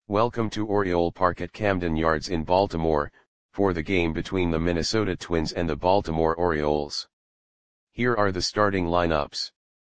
Welcome to Oriole Park at Camden Yards in Baltimore, for the game between the Minnesota Twins and the Baltimore Orioles. Here are the starting lineups.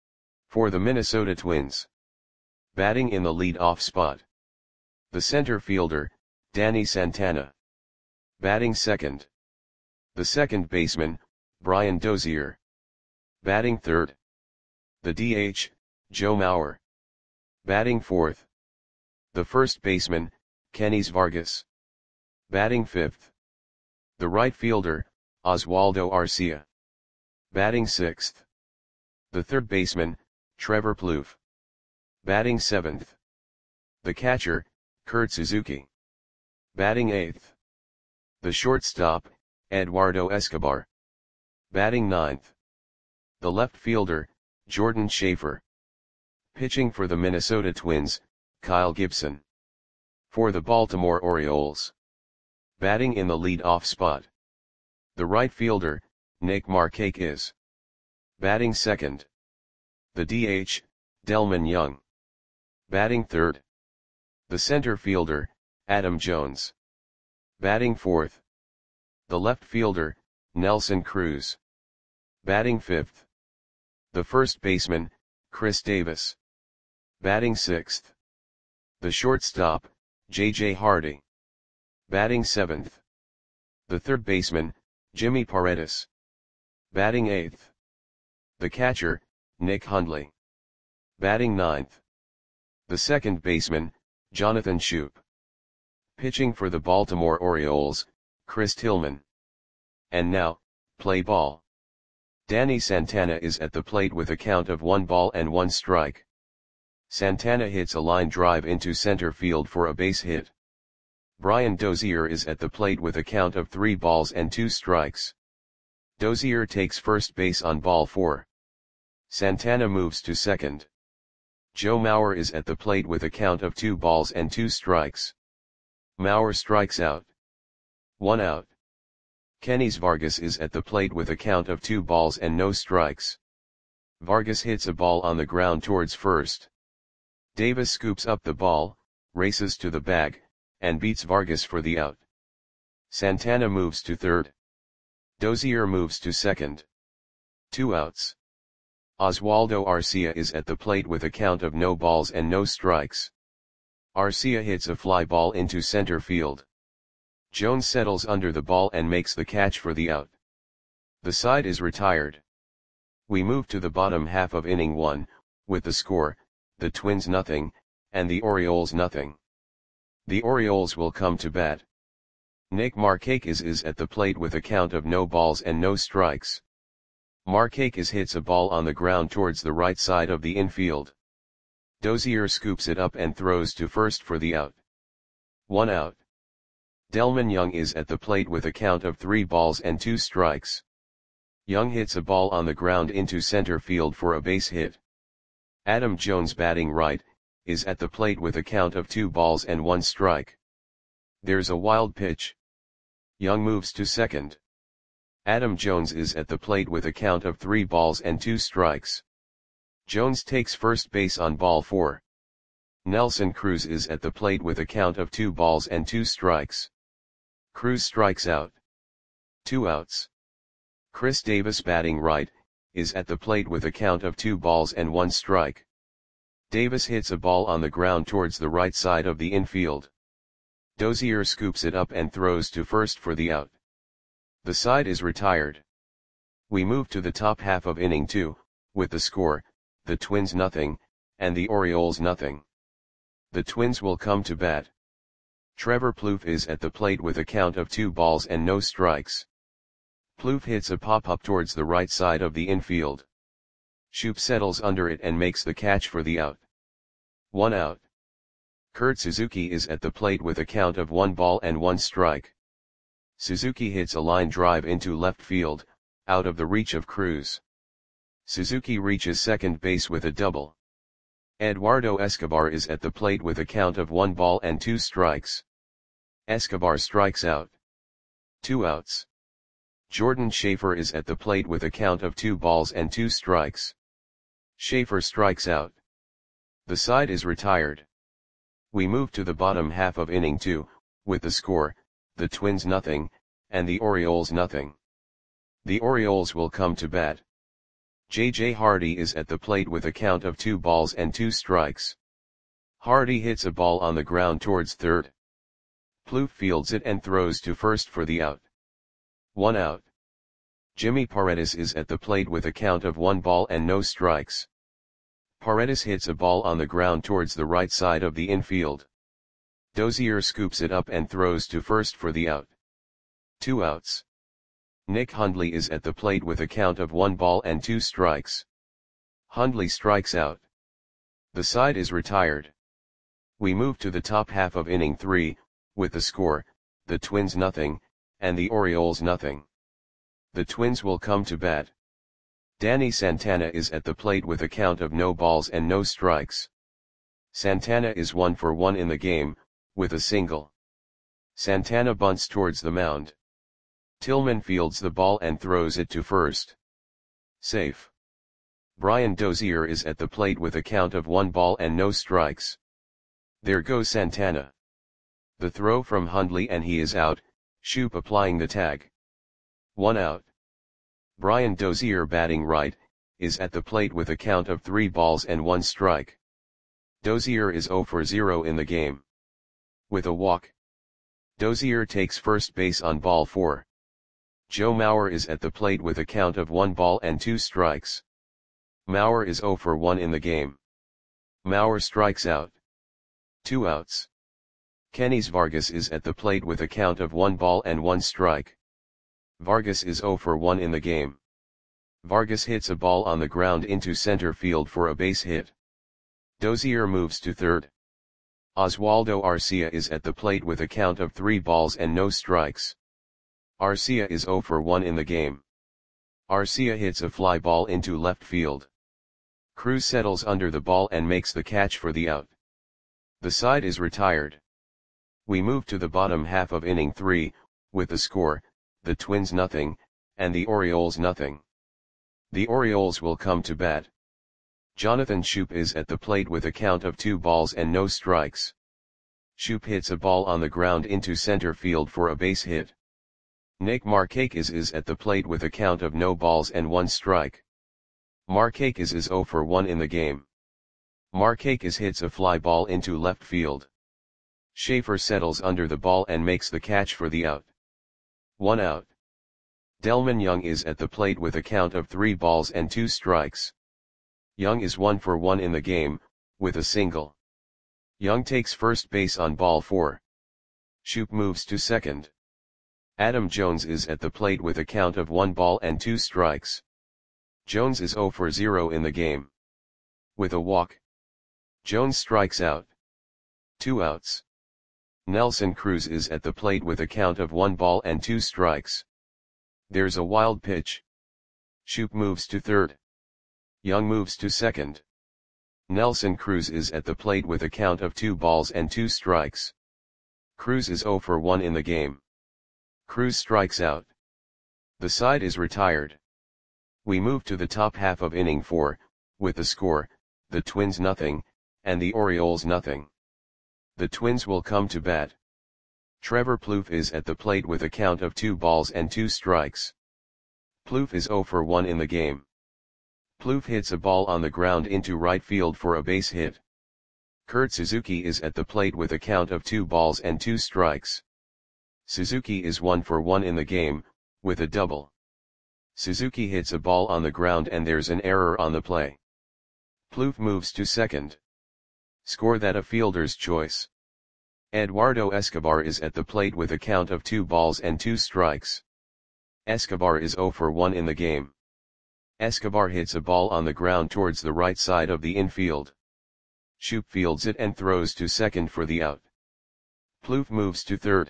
For the Minnesota Twins. Batting in the lead-off spot. The center fielder, Danny Santana. Batting second. The second baseman, Brian Dozier. Batting third. The DH, Joe Mauer. Batting fourth. The first baseman, Kenys Vargas. Batting fifth. The right fielder, Oswaldo Arcia. Batting sixth. The third baseman, Trevor Plouffe. Batting seventh. The catcher, Kurt Suzuki. Batting eighth. The shortstop, Eduardo Escobar. Batting ninth. The left fielder, Jordan Schaefer. Pitching for the Minnesota Twins, Kyle Gibson. For the Baltimore Orioles. Batting in the lead-off spot. The right fielder, Nick Markakis. Batting second. The DH, Delmon Young. Batting third. The center fielder, Adam Jones. Batting fourth. The left fielder, Nelson Cruz. Batting fifth. The first baseman, Chris Davis. Batting sixth. The shortstop, J.J. Hardy. Batting seventh. The third baseman, Jimmy Paredes. Batting eighth. The catcher, Nick Hundley. Batting ninth. The second baseman, Jonathan Schoop. Pitching for the Baltimore Orioles, Chris Tillman. And now, play ball. Danny Santana is at the plate with a count of 1 ball and 1 strike. Santana hits a line drive into center field for a base hit. Brian Dozier is at the plate with a count of 3 balls and 2 strikes. Dozier takes first base on ball 4. Santana moves to second. Joe Mauer is at the plate with a count of 2 balls and 2 strikes. Mauer strikes out. 1 out. Kenys Vargas is at the plate with a count of 2 balls and no strikes. Vargas hits a ball on the ground towards first. Davis scoops up the ball, races to the bag, and beats Vargas for the out. Santana moves to third. Dozier moves to second. 2 outs. Oswaldo Arcia is at the plate with a count of no balls and no strikes. Arcia hits a fly ball into center field. Jones settles under the ball and makes the catch for the out. The side is retired. We move to the bottom half of inning 1, with the score, the Twins nothing, and the Orioles nothing. The Orioles will come to bat. Nick Markakis is at the plate with a count of no balls and no strikes. Markakis hits a ball on the ground towards the right side of the infield. Dozier scoops it up and throws to first for the out. 1 out. Delmon Young is at the plate with a count of 3 balls and 2 strikes. Young hits a ball on the ground into center field for a base hit. Adam Jones, batting right, is at the plate with a count of 2 balls and 1 strike. There's a wild pitch. Young moves to second. Adam Jones is at the plate with a count of 3 balls and 2 strikes. Jones takes first base on ball 4. Nelson Cruz is at the plate with a count of 2 balls and 2 strikes. Cruz strikes out. 2 outs. Chris Davis, batting right, is at the plate with a count of 2 balls and 1 strike. Davis hits a ball on the ground towards the right side of the infield. Dozier scoops it up and throws to first for the out. The side is retired. We move to the top half of inning 2, with the score, the Twins nothing, and the Orioles nothing. The Twins will come to bat. Trevor Plouffe is at the plate with a count of 2 balls and no strikes. Plouffe hits a pop-up towards the right side of the infield. Schoop settles under it and makes the catch for the out. 1 out. Kurt Suzuki is at the plate with a count of 1 ball and 1 strike. Suzuki hits a line drive into left field, out of the reach of Cruz. Suzuki reaches second base with a double. Eduardo Escobar is at the plate with a count of 1 ball and 2 strikes. Escobar strikes out. 2 outs. Jordan Schaefer is at the plate with a count of 2 balls and 2 strikes. Schaefer strikes out. The side is retired. We move to the bottom half of inning 2, with the score, the Twins nothing, and the Orioles nothing. The Orioles will come to bat. J.J. Hardy is at the plate with a count of 2 balls and 2 strikes. Hardy hits a ball on the ground towards third. Plouffe fields it and throws to first for the out. 1 out. Jimmy Paredes is at the plate with a count of 1 ball and no strikes. Paredes hits a ball on the ground towards the right side of the infield. Dozier scoops it up and throws to first for the out. 2 outs. Nick Hundley is at the plate with a count of 1 ball and 2 strikes. Hundley strikes out. The side is retired. We move to the top half of inning 3, with the score, the Twins nothing, and the Orioles nothing. The Twins will come to bat. Danny Santana is at the plate with a count of no balls and no strikes. Santana is 1 for 1 in the game, with a single. Santana bunts towards the mound. Tillman fields the ball and throws it to first. Safe. Brian Dozier is at the plate with a count of 1 ball and no strikes. There goes Santana. The throw from Hundley and he is out, Shoop applying the tag. 1 out. Brian Dozier batting right, is at the plate with a count of 3 balls and 1 strike. Dozier is 0 for 0 in the game. With a walk. Dozier takes first base on ball 4. Joe Mauer is at the plate with a count of 1 ball and 2 strikes. Mauer is 0 for 1 in the game. Mauer strikes out. 2 outs. Kenys Vargas is at the plate with a count of 1 ball and 1 strike. Vargas is 0 for 1 in the game. Vargas hits a ball on the ground into center field for a base hit. Dozier moves to third. Oswaldo Arcia is at the plate with a count of 3 balls and no strikes. Arcia is 0 for 1 in the game. Arcia hits a fly ball into left field. Cruz settles under the ball and makes the catch for the out. The side is retired. We move to the bottom half of inning 3, with the score, the Twins nothing, and the Orioles nothing. The Orioles will come to bat. Jonathan Schoop is at the plate with a count of 2 balls and no strikes. Schoop hits a ball on the ground into center field for a base hit. Nick Markakis is at the plate with a count of no balls and 1 strike. Markakis is 0 for 1 in the game. Markakis hits a fly ball into left field. Schaefer settles under the ball and makes the catch for the out. 1 out. Delmon Young is at the plate with a count of 3 balls and 2 strikes. Young is 1 for 1 in the game, with a single. Young takes first base on ball 4. Schoop moves to second. Adam Jones is at the plate with a count of 1 ball and 2 strikes. Jones is 0 for 0 in the game. With a walk. Jones strikes out. 2 outs. Nelson Cruz is at the plate with a count of 1 ball and 2 strikes. There's a wild pitch. Schoop moves to third. Young moves to second. Nelson Cruz is at the plate with a count of 2 balls and 2 strikes. Cruz is 0 for 1 in the game. Cruz strikes out. The side is retired. We move to the top half of inning 4, with the score, the Twins nothing, and the Orioles nothing. The Twins will come to bat. Trevor Plouffe is at the plate with a count of 2 balls and 2 strikes. Plouffe is 0 for 1 in the game. Plouffe hits a ball on the ground into right field for a base hit. Kurt Suzuki is at the plate with a count of 2 balls and 2 strikes. Suzuki is 1 for 1 in the game, with a double. Suzuki hits a ball on the ground and there's an error on the play. Plouffe moves to second. Score that a fielder's choice. Eduardo Escobar is at the plate with a count of 2 balls and 2 strikes. Escobar is 0 for 1 in the game. Escobar hits a ball on the ground towards the right side of the infield. Schoop fields it and throws to second for the out. Plouffe moves to third.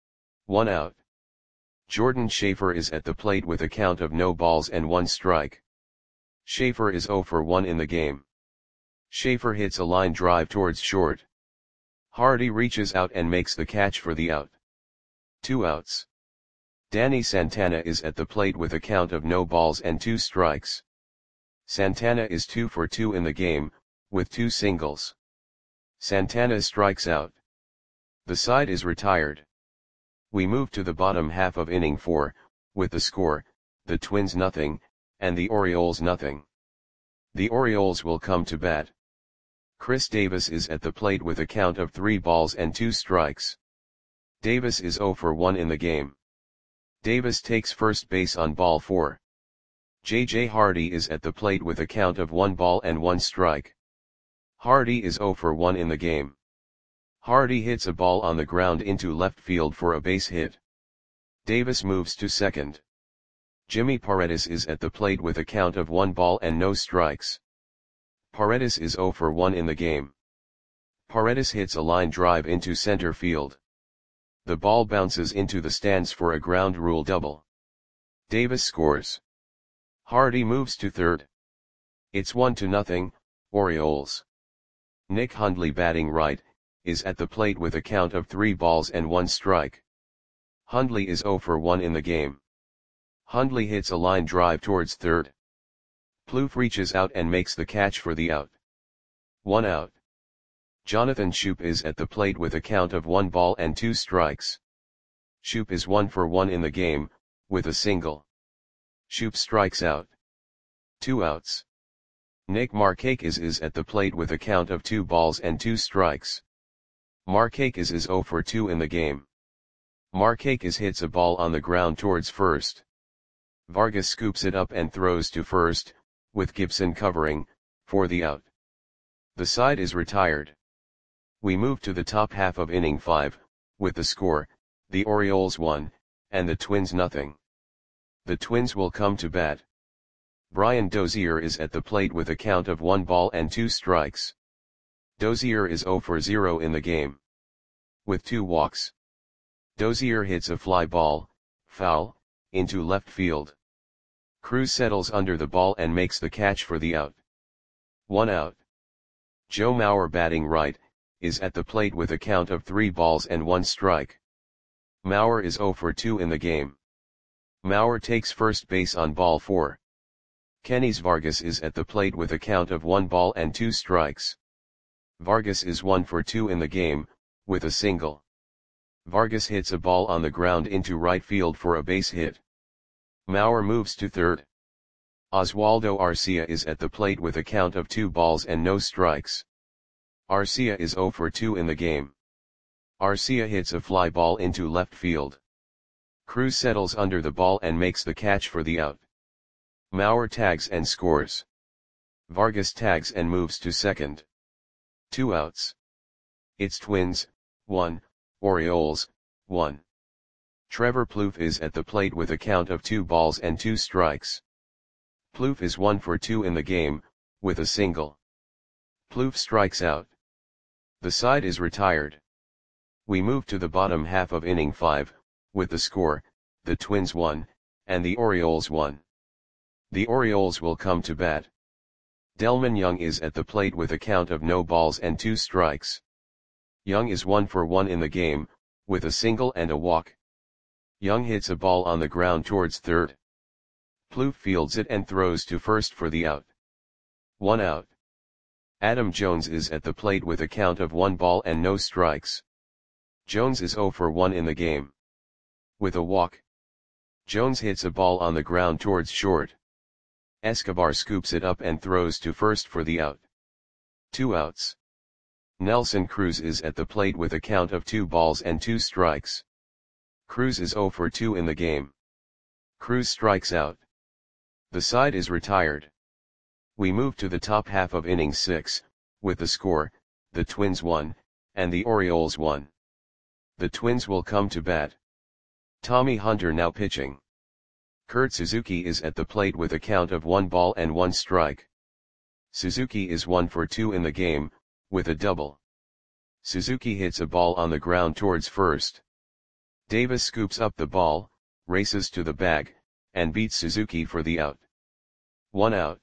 1 out. Jordan Schaefer is at the plate with a count of no balls and 1 strike. Schaefer is 0 for 1 in the game. Schaefer hits a line drive towards short. Hardy reaches out and makes the catch for the out. 2 outs. Danny Santana is at the plate with a count of no balls and 2 strikes. Santana is 2 for 2 in the game, with 2 singles. Santana strikes out. The side is retired. We move to the bottom half of inning 4, with the score, the Twins nothing, and the Orioles nothing. The Orioles will come to bat. Chris Davis is at the plate with a count of 3 balls and 2 strikes. Davis is 0 for 1 in the game. Davis takes first base on ball 4. J.J. Hardy is at the plate with a count of 1 ball and 1 strike. Hardy is 0 for 1 in the game. Hardy hits a ball on the ground into left field for a base hit. Davis moves to second. Jimmy Paredes is at the plate with a count of 1 ball and no strikes. Paredes is 0 for 1 in the game. Paredes hits a line drive into center field. The ball bounces into the stands for a ground rule double. Davis scores. Hardy moves to third. It's 1-0, Orioles. Nick Hundley, batting right, is at the plate with a count of 3 balls and 1 strike. Hundley is 0 for 1 in the game. Hundley hits a line drive towards third. Plouffe reaches out and makes the catch for the out. 1 out. Jonathan Schoop is at the plate with a count of 1 ball and 2 strikes. Schoop is 1 for 1 in the game, with a single. Schoop strikes out. 2 outs. Nick Markakis is at the plate with a count of 2 balls and 2 strikes. Markakis is 0 for 2 in the game. Markakis hits a ball on the ground towards first. Vargas scoops it up and throws to first, with Gibson covering, for the out. The side is retired. We move to the top half of inning 5, with the score, the Orioles 1, and the Twins nothing. The Twins will come to bat. Brian Dozier is at the plate with a count of 1 ball and 2 strikes. Dozier is 0 for 0 in the game. With 2 walks. Dozier hits a fly ball, foul, into left field. Cruz settles under the ball and makes the catch for the out. 1 out. Joe Mauer, batting right, is at the plate with a count of 3 balls and 1 strike. Mauer is 0 for 2 in the game. Mauer takes first base on ball 4. Kenys Vargas is at the plate with a count of 1 ball and 2 strikes. Vargas is 1 for 2 in the game, with a single. Vargas hits a ball on the ground into right field for a base hit. Mauer moves to third. Oswaldo Arcia is at the plate with a count of 2 balls and no strikes. Arcia is 0 for 2 in the game. Arcia hits a fly ball into left field. Cruz settles under the ball and makes the catch for the out. Mauer tags and scores. Vargas tags and moves to second. 2 outs. It's Twins, 1, Orioles, 1. Trevor Plouffe is at the plate with a count of 2 balls and 2 strikes. Plouffe is 1 for 2 in the game, with a single. Plouffe strikes out. The side is retired. We move to the bottom half of inning 5, with the score, the Twins 1, and the Orioles 1. The Orioles will come to bat. Delmon Young is at the plate with a count of no balls and 2 strikes. Young is 1 for 1 in the game, with a single and a walk. Young hits a ball on the ground towards third. Plouffe fields it and throws to first for the out. 1 out. Adam Jones is at the plate with a count of 1 ball and no strikes. Jones is 0 for 1 in the game. With a walk. Jones hits a ball on the ground towards short. Escobar scoops it up and throws to first for the out. 2 outs. Nelson Cruz is at the plate with a count of 2 balls and 2 strikes. Cruz is 0 for 2 in the game. Cruz strikes out. The side is retired. We move to the top half of inning 6, with the score, the Twins 1, and the Orioles 1. The Twins will come to bat. Tommy Hunter now pitching. Kurt Suzuki is at the plate with a count of 1 ball and 1 strike. Suzuki is 1 for 2 in the game, with a double. Suzuki hits a ball on the ground towards first. Davis scoops up the ball, races to the bag, and beats Suzuki for the out. 1 out.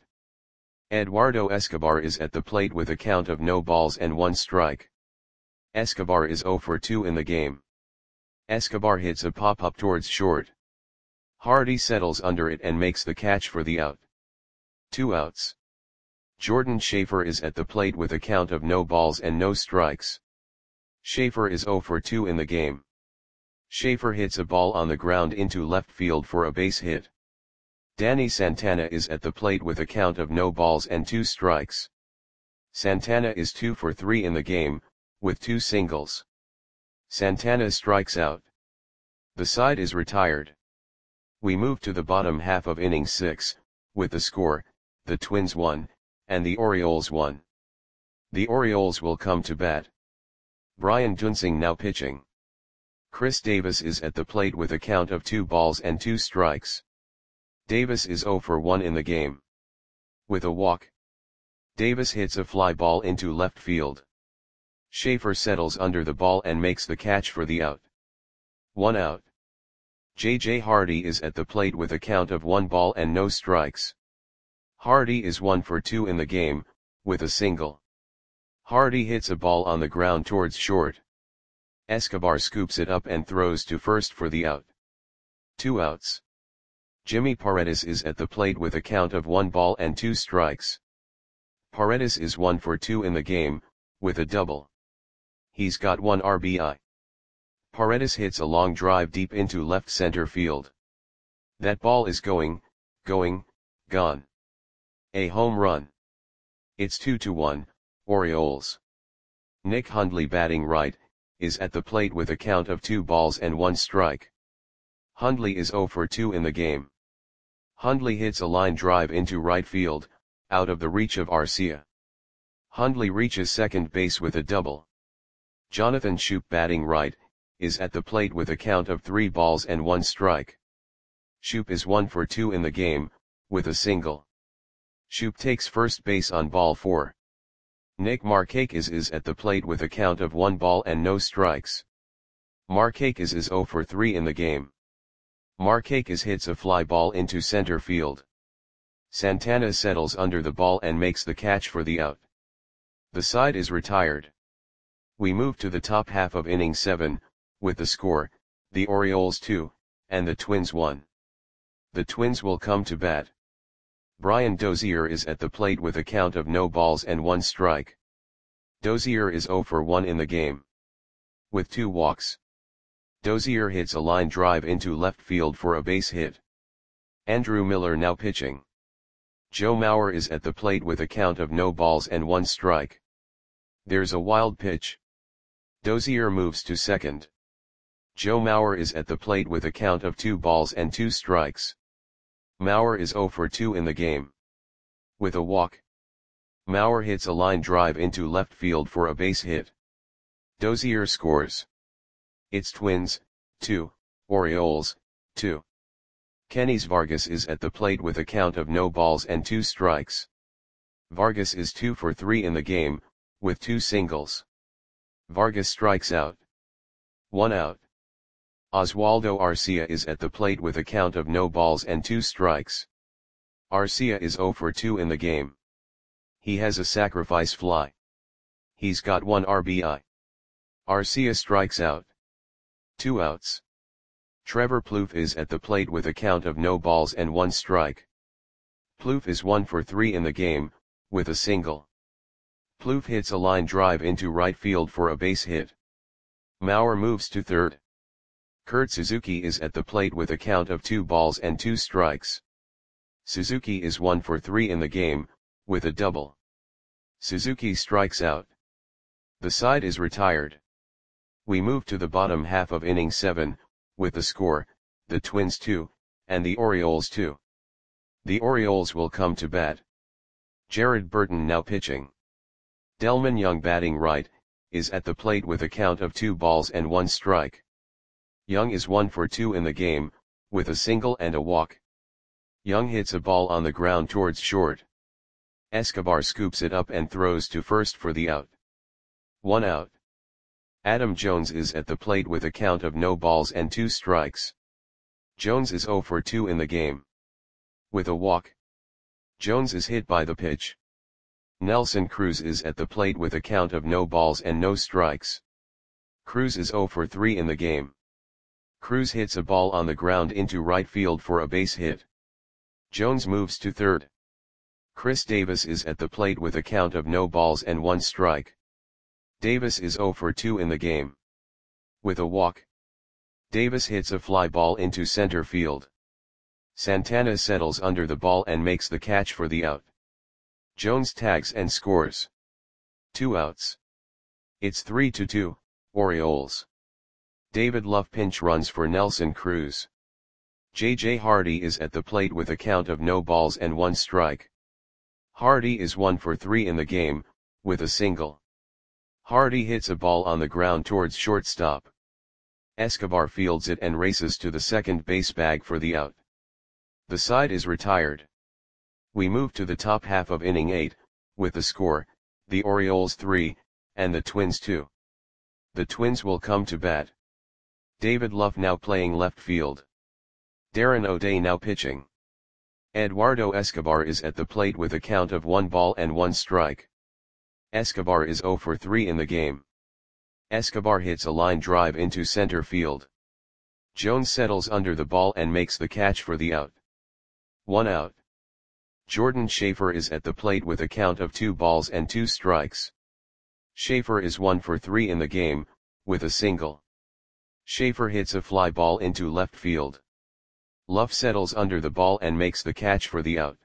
Eduardo Escobar is at the plate with a count of no balls and 1 strike. Escobar is 0 for 2 in the game. Escobar hits a pop-up towards short. Hardy settles under it and makes the catch for the out. 2 outs. Jordan Schaefer is at the plate with a count of no balls and no strikes. Schaefer is 0 for 2 in the game. Schaefer hits a ball on the ground into left field for a base hit. Danny Santana is at the plate with a count of no balls and 2 strikes. Santana is 2 for 3 in the game, with 2 singles. Santana strikes out. The side is retired. We move to the bottom half of inning 6, with the score, the Twins 1, and the Orioles 1. The Orioles will come to bat. Brian Duensing now pitching. Chris Davis is at the plate with a count of 2 balls and 2 strikes. Davis is 0 for 1 in the game. With a walk, Davis hits a fly ball into left field. Schaefer settles under the ball and makes the catch for the out. 1 out. J.J. Hardy is at the plate with a count of 1 ball and no strikes. Hardy is 1 for 2 in the game, with a single. Hardy hits a ball on the ground towards short. Escobar scoops it up and throws to first for the out. 2 outs. Jimmy Paredes is at the plate with a count of 1 ball and 2 strikes. Paredes is 1 for 2 in the game, with a double. He's got 1 RBI. Paredes hits a long drive deep into left center field. That ball is going, gone. A home run. It's 2-1, Orioles. Nick Hundley batting right, is at the plate with a count of 2 balls and 1 strike. Hundley is 0 for 2 in the game. Hundley hits a line drive into right field, out of the reach of Arcia. Hundley reaches second base with a double. Jonathan Schoop batting right, is at the plate with a count of 3 balls and 1 strike. Schoop is 1 for 2 in the game, with a single. Schoop takes first base on ball 4. Nick Markakis is at the plate with a count of 1 ball and no strikes. Markakis is 0 for 3 in the game. Markakis hits a fly ball into center field. Santana settles under the ball and makes the catch for the out. The side is retired. We move to the top half of inning 7, with the score, the Orioles 2, and the Twins 1. The Twins will come to bat. Brian Dozier is at the plate with a count of no balls and 1 strike. Dozier is 0 for 1 in the game. With 2 walks. Dozier hits a line drive into left field for a base hit. Andrew Miller now pitching. Joe Mauer is at the plate with a count of no balls and 1 strike. There's a wild pitch. Dozier moves to second. Joe Mauer is at the plate with a count of 2 balls and 2 strikes. Mauer is 0 for 2 in the game. With a walk, Mauer hits a line drive into left field for a base hit. Dozier scores. It's Twins, 2, Orioles, 2. Kenys Vargas is at the plate with a count of no balls and 2 strikes. Vargas is 2 for 3 in the game, with 2 singles. Vargas strikes out. 1 out. Oswaldo Arcia is at the plate with a count of no balls and 2 strikes. Arcia is 0 for 2 in the game. He has a sacrifice fly. He's got 1 RBI. Arcia strikes out. 2 outs. Trevor Plouffe is at the plate with a count of no balls and 1 strike. Plouffe is 1 for 3 in the game, with a single. Plouffe hits a line drive into right field for a base hit. Mauer moves to third. Kurt Suzuki is at the plate with a count of 2 balls and 2 strikes. Suzuki is 1 for 3 in the game, with a double. Suzuki strikes out. The side is retired. We move to the bottom half of inning 7, with the score, the Twins 2, and the Orioles 2. The Orioles will come to bat. Jared Burton now pitching. Delmon Young batting right, is at the plate with a count of 2 balls and 1 strike. Young is 1 for 2 in the game, with a single and a walk. Young hits a ball on the ground towards short. Escobar scoops it up and throws to first for the out. 1 out. Adam Jones is at the plate with a count of no balls and 2 strikes. Jones is 0 for 2 in the game. With a walk, Jones is hit by the pitch. Nelson Cruz is at the plate with a count of no balls and no strikes. Cruz is 0 for 3 in the game. Cruz hits a ball on the ground into right field for a base hit. Jones moves to third. Chris Davis is at the plate with a count of no balls and 1 strike. Davis is 0 for 2 in the game. With a walk, Davis hits a fly ball into center field. Santana settles under the ball and makes the catch for the out. Jones tags and scores. 2 outs. It's 3-2, Orioles. David Love pinch runs for Nelson Cruz. J.J. Hardy is at the plate with a count of no balls and 1 strike. Hardy is 1 for 3 in the game, with a single. Hardy hits a ball on the ground towards shortstop. Escobar fields it and races to the second base bag for the out. The side is retired. We move to the top half of inning 8, with the score, the Orioles 3, and the Twins 2. The Twins will come to bat. David Love now playing left field. Darren O'Day now pitching. Eduardo Escobar is at the plate with a count of 1 ball and 1 strike. Escobar is 0 for 3 in the game. Escobar hits a line drive into center field. Jones settles under the ball and makes the catch for the out. 1 out. Jordan Schaefer is at the plate with a count of 2 balls and 2 strikes. Schaefer is 1 for 3 in the game, with a single. Schaefer hits a fly ball into left field. Love settles under the ball and makes the catch for the out.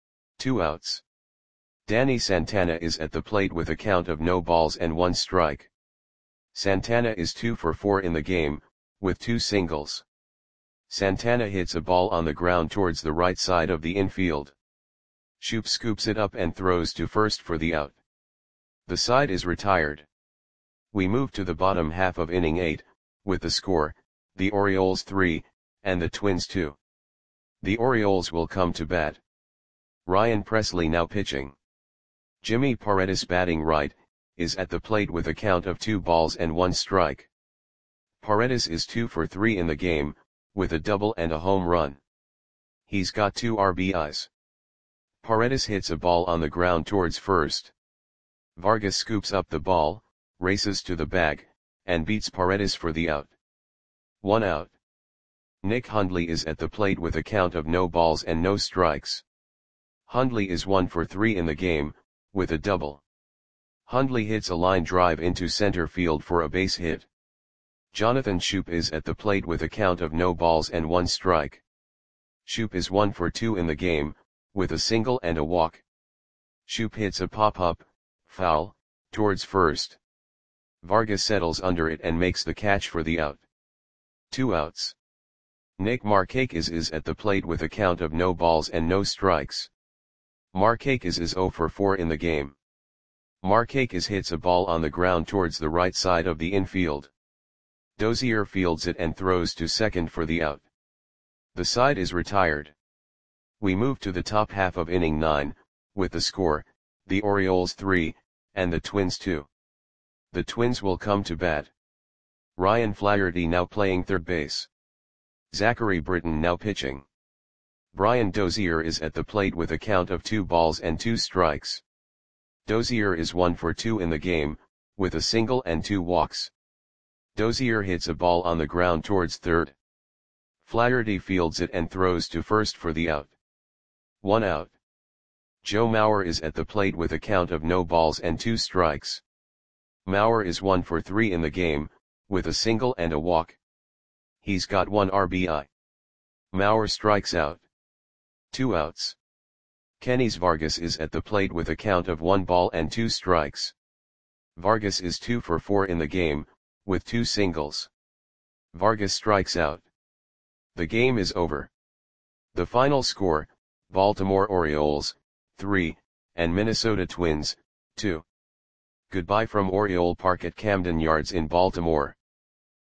2 outs. Danny Santana is at the plate with a count of no balls and 1 strike. Santana is 2 for 4 in the game, with 2 singles. Santana hits a ball on the ground towards the right side of the infield. Shoop scoops it up and throws to first for the out. The side is retired. We move to the bottom half of inning 8, with the score, the Orioles 3, and the Twins 2. The Orioles will come to bat. Ryan Presley now pitching. Jimmy Paredes batting right, is at the plate with a count of 2 balls and 1 strike. Paredes is 2 for 3 in the game, with a double and a home run. He's got 2 RBIs. Paredes hits a ball on the ground towards first. Vargas scoops up the ball, races to the bag, and beats Paredes for the out. 1 out. Nick Hundley is at the plate with a count of no balls and no strikes. Hundley is 1 for 3 in the game, with a double. Hundley hits a line drive into center field for a base hit. Jonathan Schoop is at the plate with a count of no balls and 1 strike. Schoop is 1 for 2 in the game, with a single and a walk. Schoop hits a pop-up, foul, towards first. Vargas settles under it and makes the catch for the out. 2 outs. Nick Markakis is at the plate with a count of no balls and no strikes. Markakis is 0 for 4 in the game. Markakis hits a ball on the ground towards the right side of the infield. Dozier fields it and throws to second for the out. The side is retired. We move to the top half of inning 9, with the score, the Orioles 3, and the Twins 2. The Twins will come to bat. Ryan Flaherty now playing third base. Zachary Britton now pitching. Brian Dozier is at the plate with a count of 2 balls and 2 strikes. Dozier is 1 for 2 in the game, with a single and 2 walks. Dozier hits a ball on the ground towards third. Flaherty fields it and throws to first for the out. 1 out. Joe Mauer is at the plate with a count of no balls and 2 strikes. Mauer is 1 for 3 in the game, with a single and a walk. He's got 1 RBI. Mauer strikes out. 2 outs. Kenys Vargas is at the plate with a count of 1 ball and 2 strikes. Vargas is 2 for 4 in the game, with 2 singles. Vargas strikes out. The game is over. The final score, Baltimore Orioles, 3, and Minnesota Twins, 2. Goodbye from Oriole Park at Camden Yards in Baltimore.